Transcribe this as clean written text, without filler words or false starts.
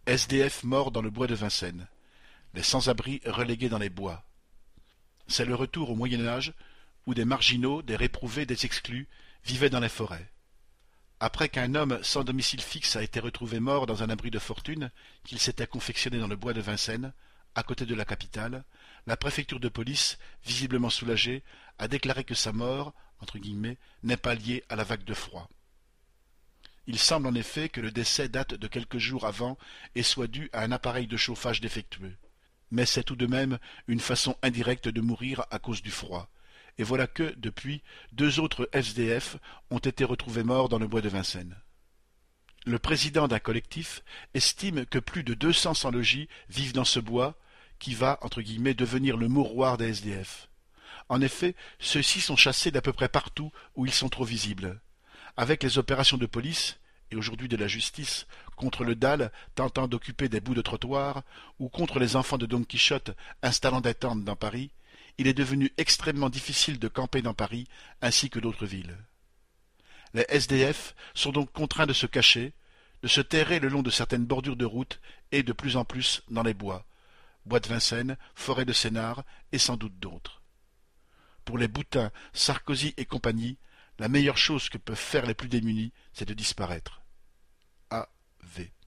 SDF morts dans le bois de Vincennes. Les sans-abri relégués dans les bois. C'est le retour au Moyen-Âge où des marginaux, des réprouvés, des exclus vivaient dans les forêts. Après qu'un homme sans domicile fixe a été retrouvé mort dans un abri de fortune qu'il s'était confectionné dans le bois de Vincennes, à côté de la capitale, la préfecture de police, visiblement soulagée, a déclaré que sa mort, entre guillemets, n'est pas liée à la vague de froid. Il semble en effet que le décès date de quelques jours avant et soit dû à un appareil de chauffage défectueux. Mais c'est tout de même une façon indirecte de mourir à cause du froid. Et voilà que, depuis, 2 autres SDF ont été retrouvés morts dans le bois de Vincennes. Le président d'un collectif estime que plus de 200 sans-logis vivent dans ce bois qui va, entre guillemets, devenir le mouroir des SDF. En effet, ceux-ci sont chassés d'à peu près partout où ils sont trop visibles. Avec les opérations de police, et aujourd'hui de la justice, contre le DAL tentant d'occuper des bouts de trottoir, ou contre les enfants de Don Quichotte installant des tentes dans Paris, il est devenu extrêmement difficile de camper dans Paris ainsi que d'autres villes. Les SDF sont donc contraints de se cacher, de se terrer le long de certaines bordures de route et de plus en plus dans les bois, bois de Vincennes, forêt de Sénart et sans doute d'autres. Pour les Boutin, Sarkozy et compagnie, la meilleure chose que peuvent faire les plus démunis, c'est de disparaître. A.V.